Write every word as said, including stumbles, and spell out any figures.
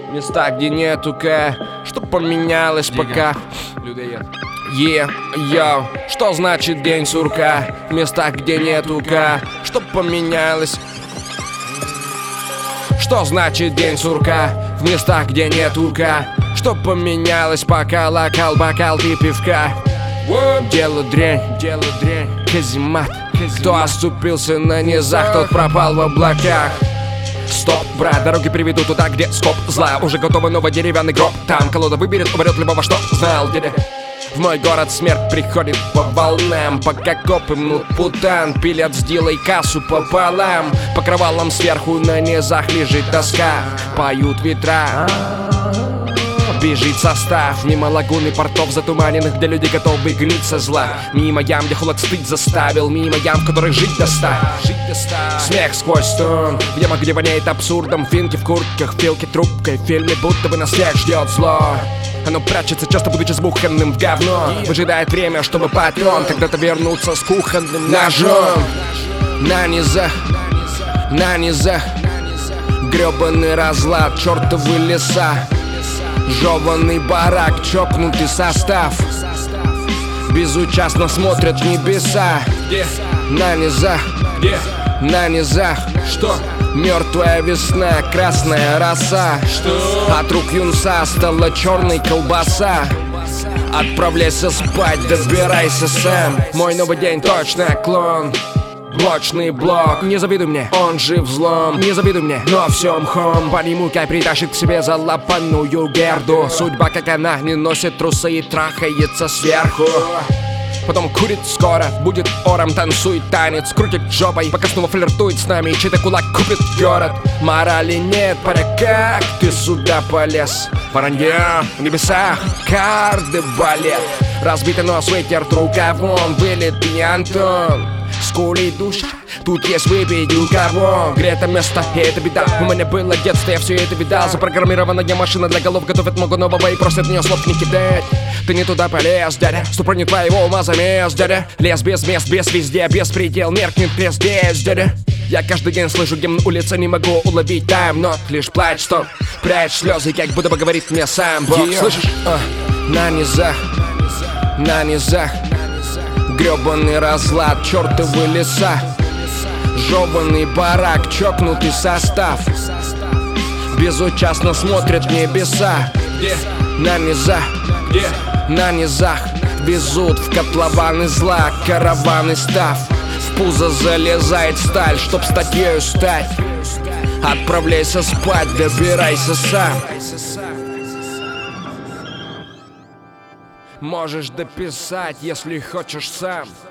места, где нету К, что поменялось пока. Е, йоу, что значит день сурка? В местах, где нету К, что поменялось? Что значит день сурка? В местах, где нету К, что поменялось? Пока локал, бокал, ты пивка. Дело дрянь, дело дрянь, каземат. Кто оступился на низах, тот пропал в облаках. Стоп, брат, дороги приведут туда, где скоп зла. Уже готовый новый деревянный гроб. Там колода выберет, уберет любого, что знал, дядя. В мой город смерть приходит по волнам. Пока копы мнут путан, пилят, сделай кассу пополам. Покрывалом сверху на низах лежит тоска. Поют ветра, бежит состав. Мимо лагуны портов затуманенных, где люди готовы гнить со зла. Мимо ям, где холод стыд заставил. Мимо ям, в которых жить доставил. Смех сквозь стон, в ямах, где воняет абсурдом. Финки в куртках, филки трубкой. В фильме будто бы нас всех ждет зло. Оно прячется, часто будучи сбуханным в говно. Выжидает время, чтобы патрон когда-то вернуться с кухонным ножом. На низах, на низах гребаный разлад, чертовы леса. Жеванный барак, чокнутый состав. Безучастно смотрят небеса. На низах, на низах. Что? Мертвая весна, красная роса. Что? От рук юнца стала черной колбаса. Отправляйся спать, добирайся сам. Мой новый день точно клон. Блочный блок, не завидуй мне, он же взлом. Не завидуй мне, но все мхом. По нему Кай притащит к себе залапанную герду. Судьба, как она, не носит трусы и трахается сверху. Потом курит скоро, будет ором, танцует танец. Крутит жопой, пока снова флиртует с нами. Чей-то кулак купит город. Морали нет, паря, как ты сюда полез? Воронье в небесах, карды балет. Разбитый нос вытерт рукавом, вылитый Антон. Скулит душа, тут есть выпить у кого. Грето место, и это беда. У меня было детство, я все это видал. Запрограммированная машина для голов готовит много нового и просит мне слов не кидать. Ты не туда полез, дядя, ступор не твоего ума замес, дядя. Лес без мест, без везде, без предел, меркнет здесь, дядя. Я каждый день слышу гимн улицы, не могу уловить тайм-нот. Лишь плачь, что прячь слезы, как будто бы говорит мне сам Бог. Yeah. Слышишь? Uh. На низах, на низах гребаный разлад, чертовы леса. Жеванный барак, чокнутый состав. Безучастно смотрят небеса. На низах, на низах везут в котлованы зла, караваны став. В пузо залезает сталь, чтоб статьею стать. Отправляйся спать, добирайся сам. Можешь дописать, если хочешь сам.